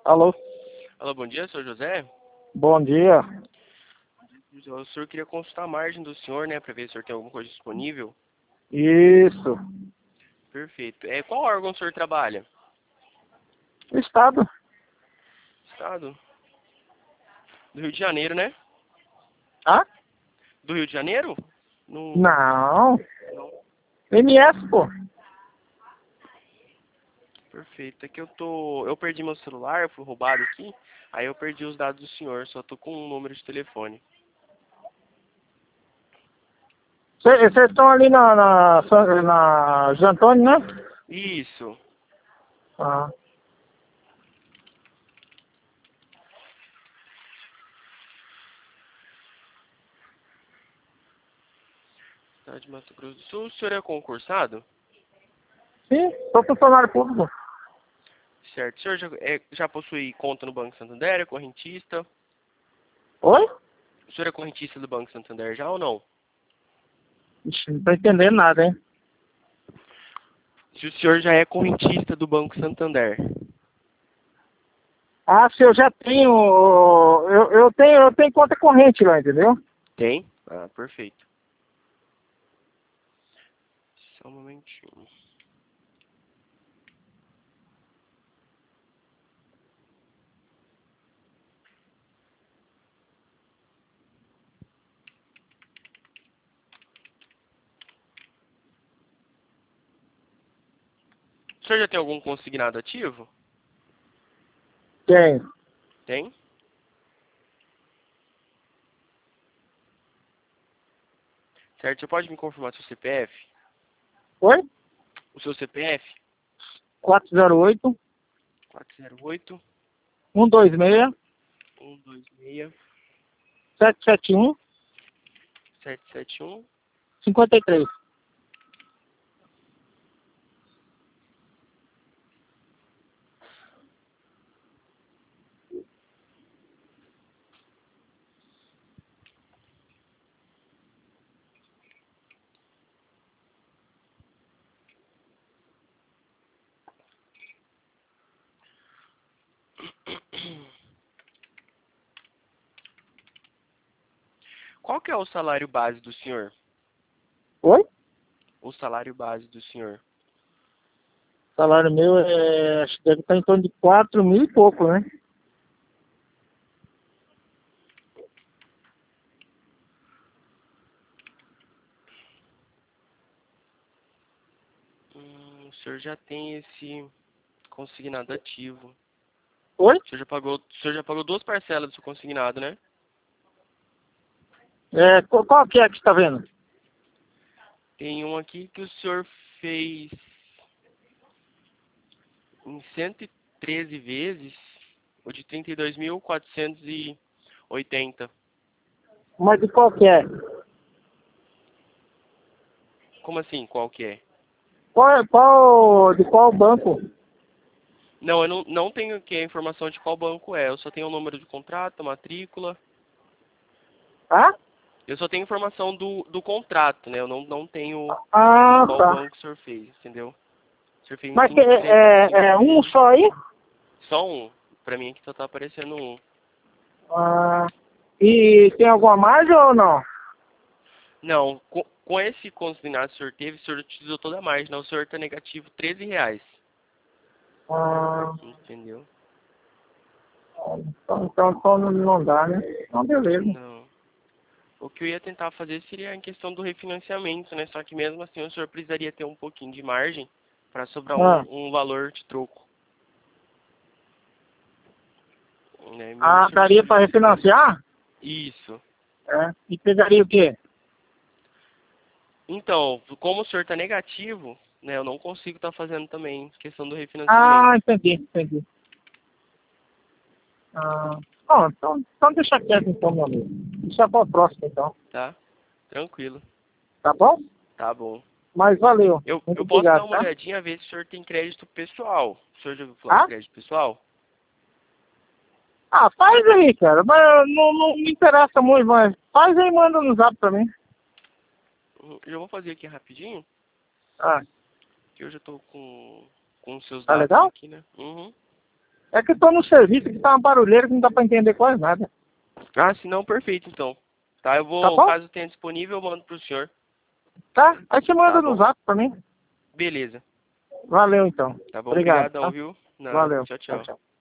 Alô, Alô, bom dia, senhor José. bom dia. O senhor queria consultar a margem do senhor, né, para ver se o senhor tem alguma coisa disponível. Isso. Perfeito. Qual órgão o senhor trabalha? Estado? Estado? Do Rio de Janeiro, né? Ah? Do Rio de Janeiro? No... Não. Não. MS, pô. Perfeito. É que eu perdi meu celular, fui roubado aqui, aí eu perdi os dados do senhor, só tô com um número de telefone. Vocês estão ali na José Antônio, né? Isso. Ah. Estado de Mato Grosso do Sul. O senhor é concursado? Sim, sou funcionário público. Certo. O senhor já possui conta no Banco Santander, é correntista? Oi? O senhor é correntista do Banco Santander já ou não? Ixi, não tô entendendo nada, hein? Se o senhor já é correntista do Banco Santander. Ah, se eu já tenho. Eu tenho conta corrente lá, entendeu? Tem? Ah, perfeito. Só um momentinho. O senhor já tem algum consignado ativo? Tenho. Tem? Certo. Você pode me confirmar seu CPF? Oi? O seu CPF? 408 408 126 126 771 771. 53. Qual que é o salário base do senhor? Oi? O salário base do senhor. O salário meu acho que deve estar em torno de 4 mil e pouco, né? O senhor já tem esse consignado ativo. Oi? O senhor já pagou duas parcelas do seu consignado, né? Qual que é que você está vendo? Tem um aqui que o senhor fez em 113 vezes, o de 32.480. Mas de qual que é? Como assim? Qual que é? De qual banco? Não, eu não tenho aqui a informação de qual banco é. Eu só tenho o número de contrato, a matrícula. Ah? Eu só tenho informação do contrato, né? Eu não tenho em Ah, qual tá. banco o senhor fez, entendeu? O senhor fez em Mas é um vezes. só aí? Só um. Pra mim aqui só tá aparecendo um. Ah, e tem alguma margem ou não? Não, com esse consignado que o senhor teve, o senhor utilizou toda a margem, né? O senhor tá negativo R$ 13. Ah, Entendeu? então não dá, né? Então beleza. Não. O que eu ia tentar fazer seria em questão do refinanciamento, né? Só que mesmo assim o senhor precisaria ter um pouquinho de margem para sobrar Ah, um valor de troco. Né? Mesmo o senhor daria para tivesse. refinanciar? Isso. É. E pegaria o quê? Então, como o senhor está negativo, né? Eu não consigo estar fazendo também questão do Ah, refinanciamento. entendi. Ah, bom, então deixa quieto então, meu amigo. Deixa para o próximo então. Tá? Tranquilo. Tá bom? Tá bom. Mas valeu. Muito Eu posso dar obrigado, uma tá? olhadinha, ver se o senhor tem crédito pessoal. O senhor já ouviu falar de Ah? crédito pessoal? Ah, faz aí, cara. Mas não me interessa muito, mas faz aí e manda no zap pra mim. Eu já vou fazer aqui rapidinho, Ah, que eu já tô com os seus tá dados legal? aqui, né? Uhum. É que eu tô no serviço que tá uma barulheira que não dá pra entender quase nada. Ah, se não, perfeito, então. Tá, eu Tá vou, bom? caso tenha disponível, eu mando pro senhor. Tá? Aí você Tá manda no bom? zap pra mim. Beleza. Valeu, então. Tá bom, Obrigado, obrigadão, tá? viu? Nada, Valeu. tchau, Tchau, tchau. tchau.